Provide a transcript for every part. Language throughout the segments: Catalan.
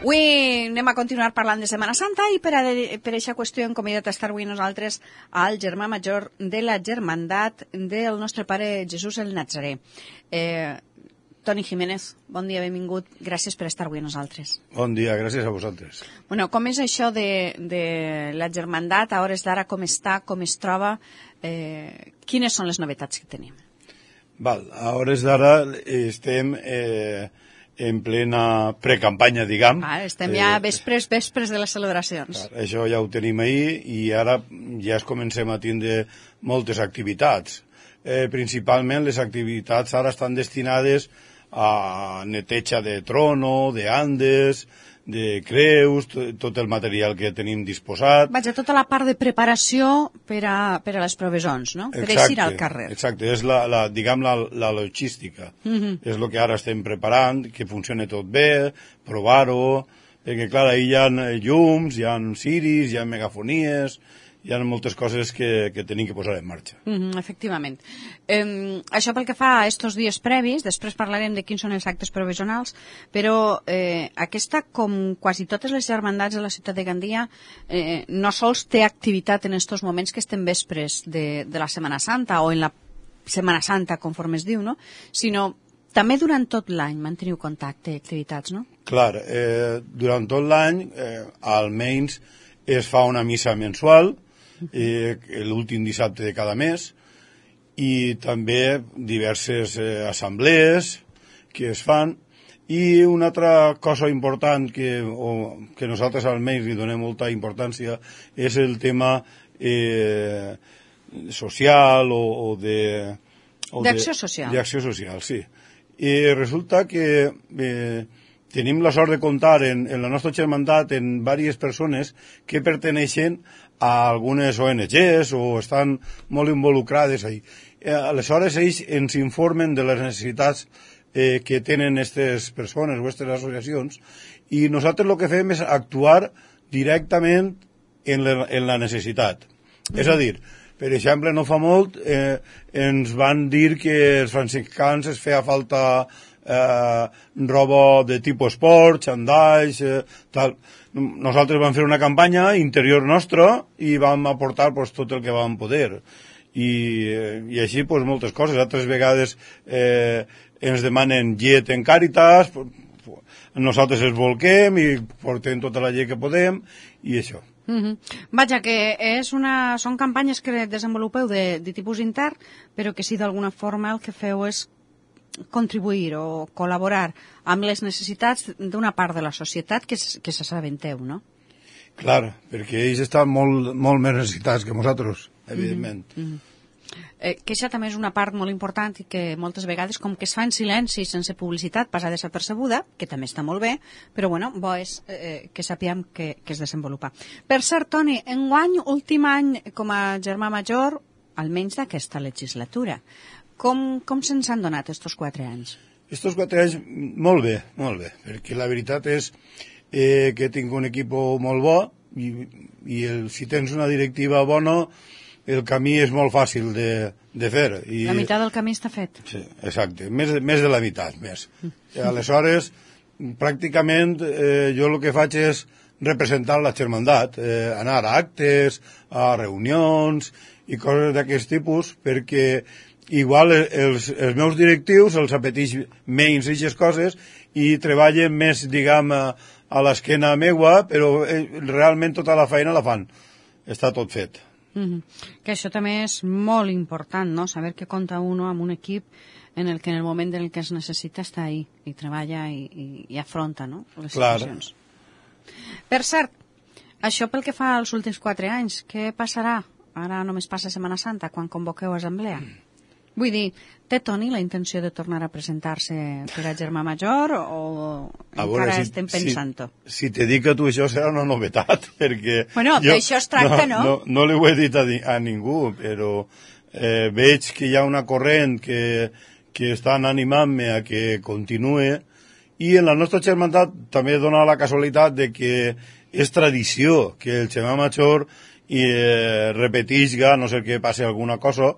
Avui anem a continuar parlant de Setmana Santa i per aquesta qüestió hem convidat a estar avui nosaltres al germà major de la germandat del nostre pare Jesús el Natzarè. Toni Jiménez, bon dia, benvingut. Gràcies per estar avui a nosaltres. Bon dia, gràcies a vosaltres. Bueno, com és això de la germandat? A hores d'ara, com està, com es troba? Quines són les novetats que tenim? Val, a hores d'ara estem en plena precampanya, diguem. Estem ja vespres de les celebracions. Clar, això ja ho tenim ahir i ara ja es comencem a tindre moltes activitats. Principalment les activitats ara estan destinades a neteja de trono, de andes, de creus, tot el material que tenim disposat. Vaja, tota la part de preparació per a les provisions, no? Per eixir al carrer. Exacte, és la logística. És el que ara estem preparant, que funcioni tot bé, provar-ho, perquè clar, ahir hi ha llums, hi ha ciris, hi ha megafonies, hi ha moltes coses que tenim que posar en marxa. Efectivament. Això pel que fa a estos dies previs, després parlarem de quins són els actes provisionals, però aquesta, com quasi totes les germandats de la ciutat de Gandia, no sols té activitat en estos moments que estem vespres de la Setmana Santa o en la Setmana Santa, conforme es diu, no? Sinó també durant tot l'any manteniu contacte i activitats, no? Clar, durant tot l'any almenys es fa una missa mensual, l'últim dissabte de cada mes, i també diverses assemblees que es fan. I una altra cosa important que nosaltres almenys li donem molta importància és el tema social o d'acció social. D'acció social, sí. I resulta que tenim la sort de comptar en la nostra germandat en diverses persones que perteneixen a algunes ONGs o estan molt involucrades ahí. Aleshores ells ens informen de les necessitats que tenen aquestes persones o aquestes associacions i nosaltres el que fem és actuar directament en la necessitat. És a dir, per exemple, no fa molt ens van dir que els franciscans es feia falta roba de tipus esport, xandalls, tal. Nosaltres vam fer una campanya interior nostra i vam aportar tot el que vam poder. I així moltes coses. Altres vegades ens demanen llet en Càritas, nosaltres els volquem i portem tota la llet que podem i això. Vaja, que són campanyes que desenvolupeu de tipus intern, però que si d'alguna forma el que feu és contribuir o col·laborar amb les necessitats d'una part de la societat que s'assabenteu, no? Clar, perquè ells estan molt més necessitats que nosaltres, evidentment. Que això també és una part molt important i que moltes vegades, com que es fa en silenci, sense publicitat, passa desapercebuda, que també està molt bé, però bueno, bo és que sapiem que es desenvolupa. Per cert, Toni, enguany, últim any com a germà major, almenys d'aquesta legislatura, com se'ns han donat estos 4 anys? Estos 4 anys, molt bé, perquè la veritat és que tinc un equip molt bo i si tens una directiva bona, el camí és molt fàcil de fer. La meitat del camí està fet. Sí, exacte, més de la meitat, més. Aleshores, pràcticament jo el que faig és representar la germandat, anar a actes, a reunions i coses d'aquest tipus, perquè igual els meus directius els apeteix menys aquestes coses i treballen més, diguem, a l'esquena meua, però realment tota la feina la fan. Està tot fet. Que això també és molt important, no? Saber que compta uno amb un equip en el que en el moment en què es necessita està ahí i treballa i afronta, no? Les situacions. Per cert, això pel que fa als últims 4 anys, què passarà? Ara només passa Setmana Santa, quan convoqueu assemblea. Vull dir, té Toni la intenció de tornar a presentar-se per a germà major o encara estem pensant-ho? Si te dic a tu això serà una novetat, perquè... Bueno, d'això es tracta, no? No li ho he dit a ningú, però veig que hi ha una corrent que estan animant-me a que continuï i en la nostra germandat també dona la casualitat de que és tradició que el germà major repetisca, no sé que passi alguna cosa,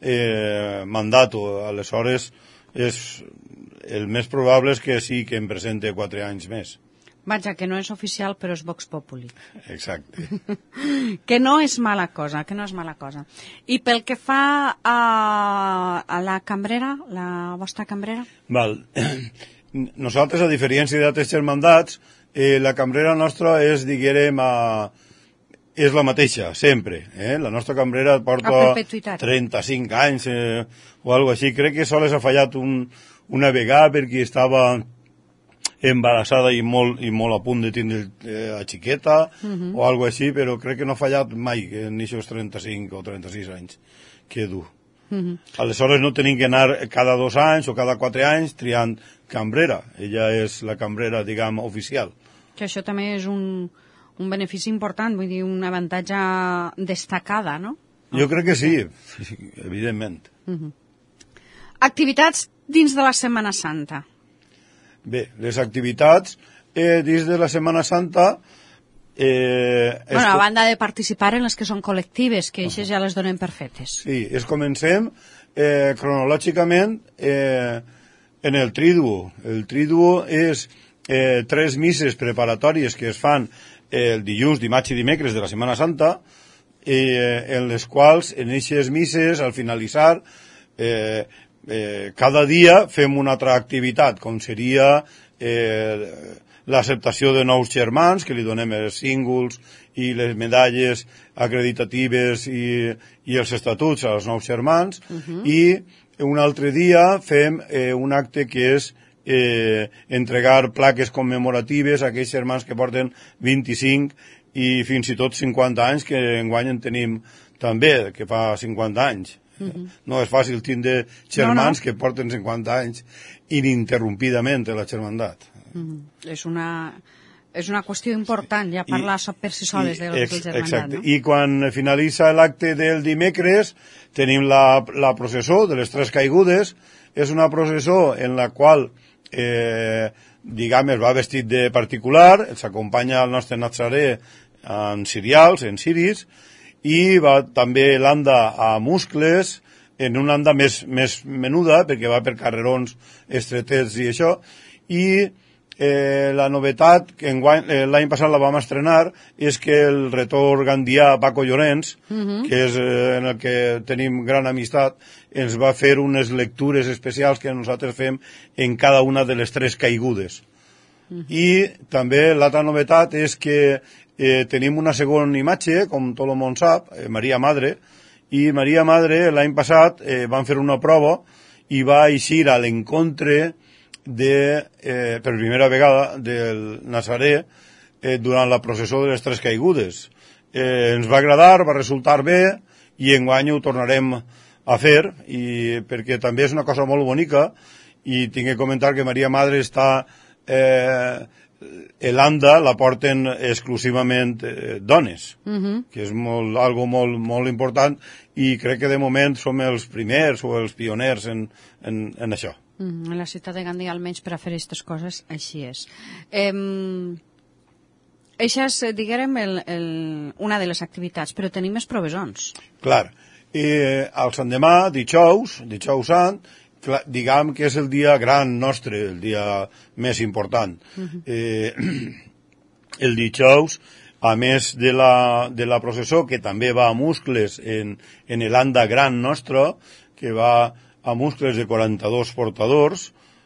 mandato. Aleshores, el més probable és que sí que em presente 4 anys més. Vaja, que no és oficial, però és Vox Populi. Exacte. Que no és mala cosa, que no és mala cosa. I pel que fa a la cambrera, la vostra cambrera? Val. Nosaltres, a diferència d'altres germandats, la cambrera nostra és, diguérem, és la mateixa, sempre. La nostra cambrera porta 35 anys o alguna així. Crec que sols ha fallat una vegada perquè estava embarassada i molt a punt de tindre a xiqueta o alguna així, però crec que no ha fallat mai en aquests 35 o 36 anys que du. Aleshores no tenim que anar cada 2 anys o cada 4 anys triant cambrera. Ella és la cambrera, diguem, oficial. Que això també és un benefici important, vull dir, un avantatge destacada, no? Jo crec que sí, evidentment. Activitats dins de la Setmana Santa. Bé, les activitats dins de la Setmana Santa... a banda de participar en les que són col·lectives, que aquestes ja les donem per fetes. Sí, comencem cronològicament en el Triduo. El Triduo és 3 misses preparatòries que es fan el dilluns, dimarts i dimecres de la Setmana Santa, en les quals, en aquestes misses, al finalitzar, cada dia fem una altra activitat, com seria l'acceptació de nous germans, que li donem els símbols i les medalles acreditatives i els estatuts als nous germans, i un altre dia fem un acte que és entregar plaques commemoratives a aquells germans que porten 25 i fins i tot 50 anys, que enguany en tenim també, que fa 50 anys. No és fàcil tindre germans que porten 50 anys ininterrompidament a la germandat. És una qüestió important, ja parlar per si soles de la germandat. Exacte. I quan finalitza l'acte del dimecres tenim la processó de les 3 caigudes. És una processó en la qual diguem, es va vestit de particular, s'acompanya el nostre Nazaré en cirials, en ciris, i va també l'anda a muscles, en una anda més menuda, perquè va per carrerons estretets i això, i la novetat, que l'any passat la vam estrenar, és que el retor gandià Paco Llorenç, que és en el que tenim gran amistat, ens va fer unes lectures especials que nosaltres fem en cada una de les 3 caigudes. I també l'altra novetat és que tenim una segona imatge, com tot el món sap, Maria Madre, i Maria Madre l'any passat van fer una prova i va eixir a l'encontre per primera vegada del Nazaré durant la processó de les 3 caigudes. Ens va agradar, va resultar bé, i enguany ho tornarem a fer, perquè també és una cosa molt bonica, i tinc que comentar que Maria Madre està l'anda la porten exclusivament dones, que és algo molt important, i crec que de moment som els primers o els pioners en això. En la ciutat de Gandia, almenys per a fer aquestes coses, així és. Això és, diguem, una de les activitats, però tenim més provesons. Clar. El Sant Demà, dijous Sant, diguem que és el dia gran nostre, el dia més important. El dijous, a més de la processó, que també va a muscles en l'anda gran nostre, que va a muscles de 42 portadors,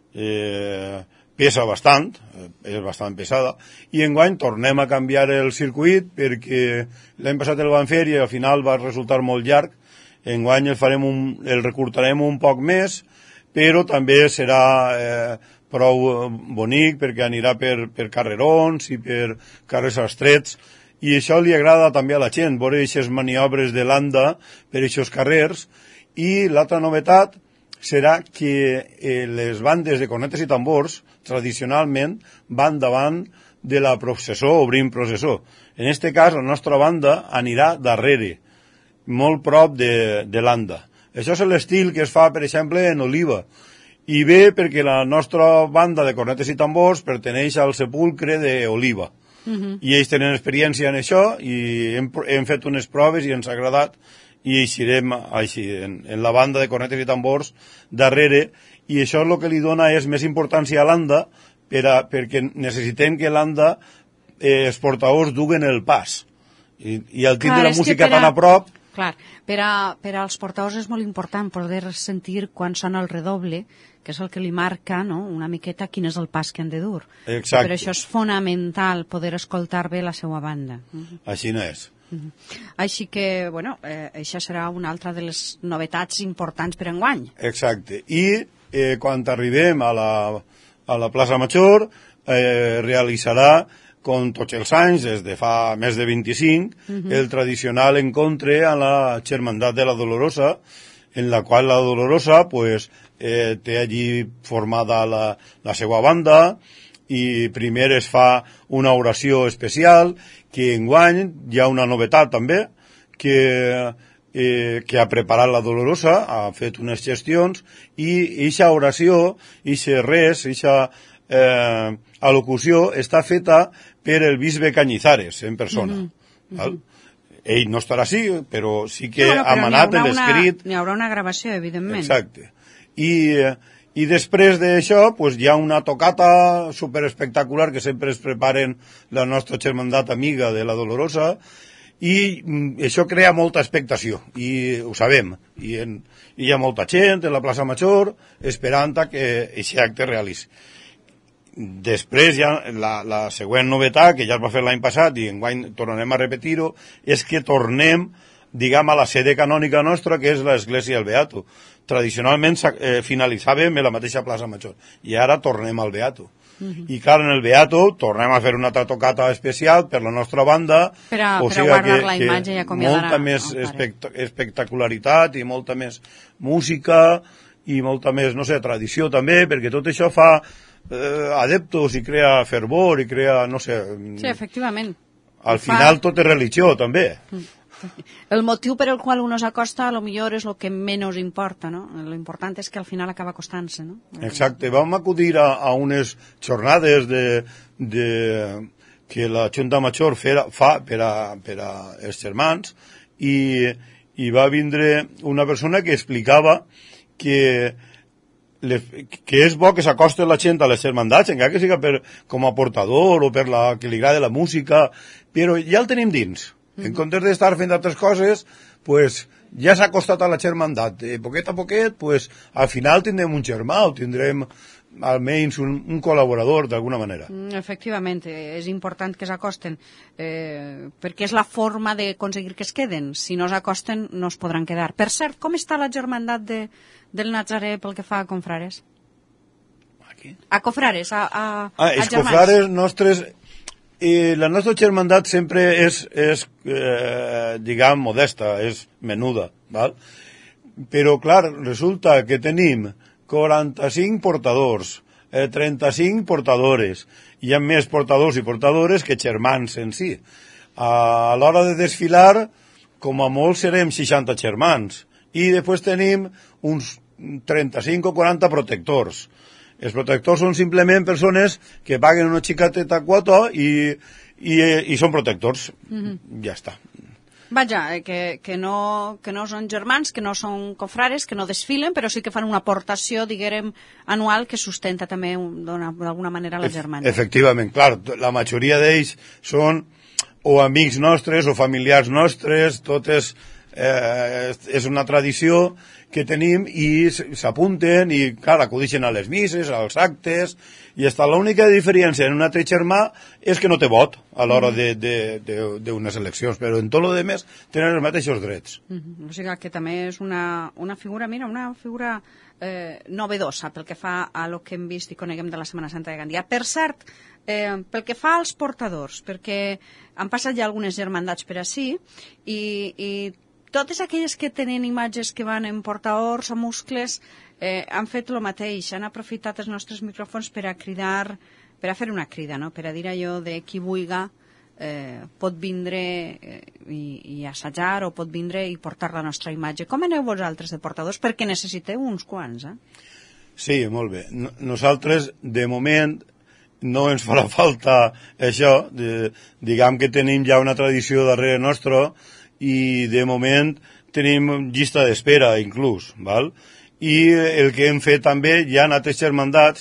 pesa bastant, és bastant pesada, i enguany tornem a canviar el circuit perquè l'any passat el van fer i al final va resultar molt llarg. Enguany el recurtarem un poc més, però també serà prou bonic perquè anirà per carrerons i per carrers estrets, i això li agrada també a la gent, veure aquestes maniobres de l'anda per aquests carrers. I l'altra novetat serà que les bandes de cornetes i tambors tradicionalment van davant de la processó, obrint processó. En aquest cas la nostra banda anirà darrere, molt prop de l'anda. Això és l'estil que es fa, per exemple, en Oliva, i bé perquè la nostra banda de cornetes i tambors perteneix al sepulcre d'Oliva, i ells tenen experiència en això i hem fet unes proves i ens ha agradat, i eixirem així, en la banda de cornetes i tambors darrere, i això el que li dona és més importància a l'anda perquè necessitem que l'anda els portadors duguen el pas. I al tindre la música tan a prop... Clar, per als portadors és molt important poder sentir quan sona el redoble, que és el que li marca, no?, una miqueta quin és el pas que han de dur. Exacte. Per això és fonamental poder escoltar bé la seva banda. Així no és. Així que, bueno, això serà una altra de les novetats importants per enguany. Exacte. I quan arribem a la plaça Major, realitzarà, com tots els anys, des de fa més de 25, el tradicional encontre a la Germandat de la Dolorosa, en la qual la Dolorosa pues, té allí formada la seva banda, i primer es fa una oració especial, que enguany hi ha una novetat també, que ha preparat la Dolorosa, ha fet unes gestions, i eixa oració, eixe res, eixa alocució està feta per el bisbe Cañizares en persona. Ell no estarà així, però sí que ha manat l'escrit. N'hi haurà una gravació, evidentment. Exacte. I després d'això pues, hi ha una tocata superespectacular que sempre es preparen la nostra germandat amiga de la Dolorosa, i això crea molta expectació, i ho sabem. I hi ha molta gent en la plaça Major esperant que aquest acte realitzi. Després ja la següent novetat, que ja es va fer l'any passat i enguany tornarem a repetir-ho, és que tornem, diguem, a la sede canònica nostra, que és l'Església del Beato. Tradicionalment finalitzàvem a la mateixa plaça Major, i ara tornem al Beato. I clar, en el Beato tornem a fer una altra tocata especial per la nostra banda, per a guardar la imatge i acomiadar molta més espectacularitat i molta més música i molta més, no sé, tradició també, perquè tot això fa adeptos i crea fervor i crea, no sé... Sí, efectivament. Al final tot és religió, també. El motiu per el qual uno s'acosta a lo millor és el que menys importa, no? Lo important és que al final acaba acostant-se, no? Exacte. Vam acudir a unes jornades que la Junta Major fa per a els germans, i va vindre una persona que explicava que és bo que s'acosti la gent a les germandats, encara que siga com a portador o per que li agrada la música, però ja el tenim dins. En comptes d'estar fent altres coses, pues, ja s'ha acostat a la germandat. Poquet a poquet, pues, al final tindrem un germà o tindrem almenys un col·laborador d'alguna manera. Efectivament, és important que s'acosten, perquè és la forma d'aconseguir que es queden. Si no s'acosten, no es podran quedar. Per cert, com està la germandat del Nazaré pel que fa a confrares? Aquí? A confrares, a els germans. confrares nostres... la nostra germandat sempre és diguem, modesta, és menuda, val? Però, clar, resulta que tenim 45 portadors, 35 portadores, hi ha més portadors i portadores que germans en si. A l'hora de desfilar, com a molt serem 60 germans, i després tenim uns 35 o 40 protectors. Els protectors són simplement persones que paguen una xicateta quota i són protectors. Ja està. Vaja, que no són germans, que no són confrares, que no desfilen, però sí que fan una aportació, diguem, anual que sustenta també d'alguna manera la germana. Efectivament, clar, la majoria d'ells són o amics nostres o familiars nostres, tot és una tradició que tenim i s'apunten i, clar, acudixen a les misses, als actes, i està l'única diferència en un altre germà és que no té vot a l'hora d'unes eleccions, però en tot el demés tenen els mateixos drets. O sigui que també és una figura, mira, una figura novedosa pel que fa a lo que hem vist i coneguem de la Setmana Santa de Gandia. Per cert, pel que fa als portadors, perquè han passat ja algunes germandats per ací i totes aquelles que tenen imatges que van en portaors o muscles han fet el mateix, han aprofitat els nostres micròfons per a cridar, per a fer una crida, no? Per a dir allò de qui vulga pot vindre i assajar o pot vindre i portar la nostra imatge. Com aneu vosaltres de portadors? Perquè necessiteu uns quants, Sí, molt bé. Nosaltres, de moment, no ens farà falta això. Diguem que tenim ja una tradició darrere nostra i de moment tenim llista d'espera inclús, val? I el que hem fet també, hi ha altres germandats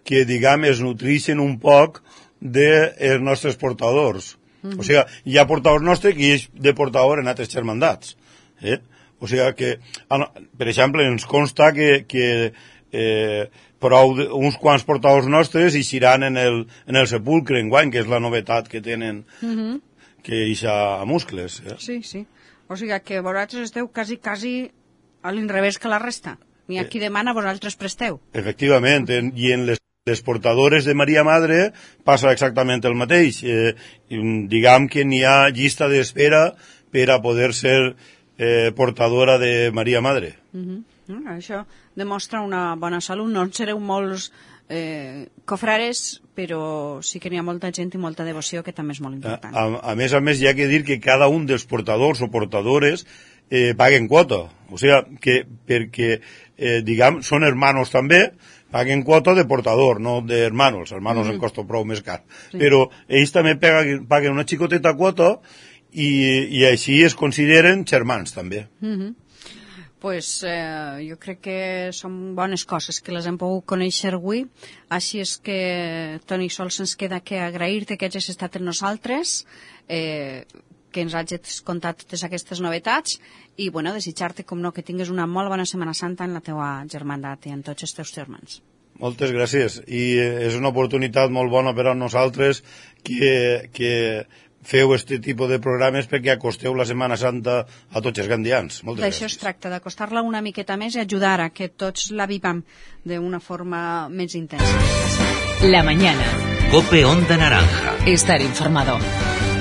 que diguem, es nutreixen un poc dels nostres portadors. O sigui, hi ha portadors nostres que és de portador en altres germandats. O sigui que, per exemple, ens consta que prou uns quants portadors nostres eixiran en el sepulcre enguany, que és la novetat que tenen, que eixa a Muscles. Sí, sí. O sigui que vosaltres esteu quasi a l'inrevés que la resta. Ni a qui demana, vosaltres presteu. Efectivament, i en les portadores de Maria Madre passa exactament el mateix. Diguem que n'hi ha llista d'espera per a poder ser portadora de Maria Madre. Això demostra una bona salut. No en sereu molts cofrares, però sí que n'hi ha molta gent i molta devoció, que també és molt important. A més, hi ha que dir que cada un dels portadors o portadores paguen quota. O sigui, que perquè, diguem, són hermanos també, paguen quota de portador, no de hermanos. Els hermanos en costa prou més car. Sí. Però ells també paguen una xicoteta quota i així es consideren germans també. Pues jo crec que són bones coses que les hem pogut conèixer avui. Així és que, Toni, sols ens queda que agrair-te que hagis estat amb nosaltres, que ens hagis contat totes aquestes novetats i, bueno, desitjar-te, com no, que tingues una molt bona Setmana Santa en la teua germandat i en tots els teus germans. Moltes gràcies. I és una oportunitat molt bona per a nosaltres que feu aquest tipus de programes perquè acosteu la Setmana Santa a tots els gandians. Moltes gràcies. D'això es tracta, d'acostar-la una miqueta més i ajudar a que tots la vivim d'una forma més intensa. La mañana. COPE Onda Naranja. Estar informado.